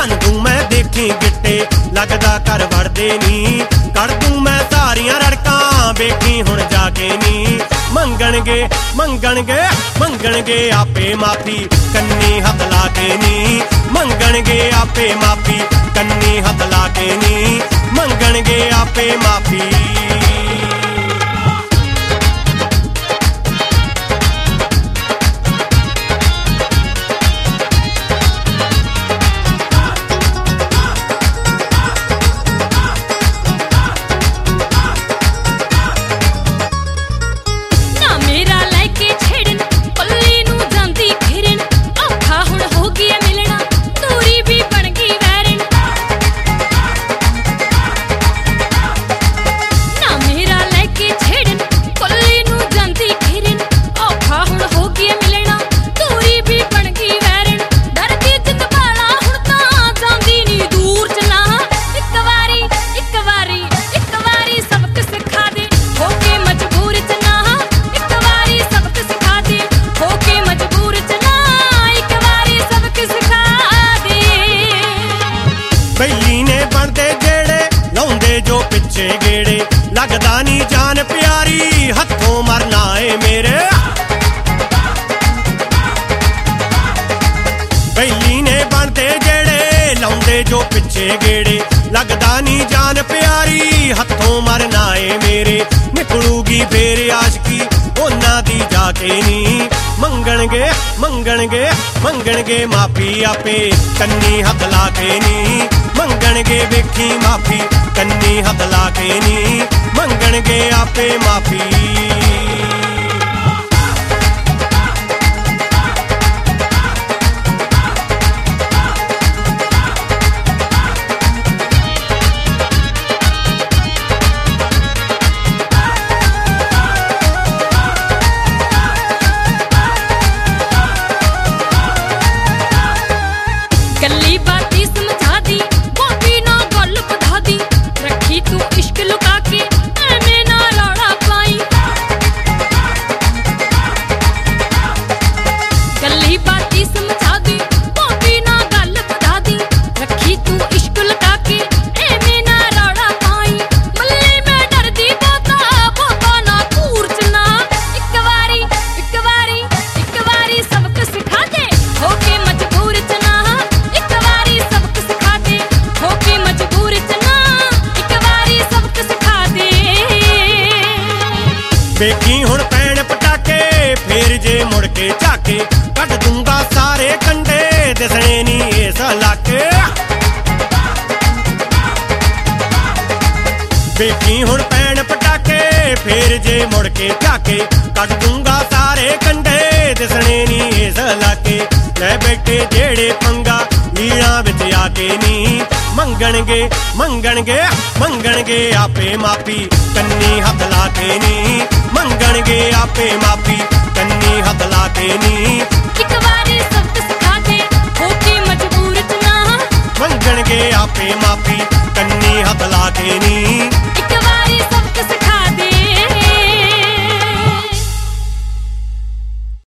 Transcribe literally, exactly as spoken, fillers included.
भन दूं मैं देखी गिट्टे लगदा कर वड़दे नी कर दूं मैं सारियां रड़कां वेखी हुण जाके नी मंगणगे मंगणगे मंगणगे आपे माफी कन्नी हथ ला के नी मंगणगे आपे माफी कन्नी हथ ला के नी मंगणगे आपे माफी। बैली ने बनते जेड़े लाउंदे जो पिछे गेड़े लगदा नी जान प्यारी हथों मरना है मेरे। बैली ने बनते जेड़े लाउंदे जो पिछे गेड़े लगदा नी जान प्यारी हथों मरना है मेरे। निकलूगी फेर आशकी उन्हां दी जाके नी मंगणगे मंगणगे मंगणगे माफी आपे कन्नी हथ ला के नी मंगणगे वेखी माफी कन्नी हथ ला के नी मंगणगे आपे माफी। गल्ली बाती समझा दी बाती ना गल बधा दी रखी तू इश्क लुका के एवें ना रौला पाई। गल्ली बाती समझा दी बाती ना गल बधा दी रखी तू इश्क लुका के एवें ना रौला पाई। मल्ले मैं डरदी बोता बोता ना घूर चना इक वारी इक वारी इक वारी सबक सिखा दे होके मजबूर चना वेखी हुण पैण पटाके फेर जे मुड़ के झाके कट दूंगा सारे कंडे दिसणे नी इस इलाके। वेखी हुण पैण पटाके फेर जे मुड़ के झाके कट दूंगा सारे कंडे दिसणे नी इस इलाके। लै बैठे जेड़े पंगा लीड़ा विच आके नी मंगणगे मंगणगे मंगणगे आपे माफी कन्नी हथ ला के नी मंगणगे आपे माफी कन्नी हथ ला के नी। इक वारी सबक सिखा दे होके मजबूर च ना मंगणगे आपे माफी कन्नी हथ ला के नी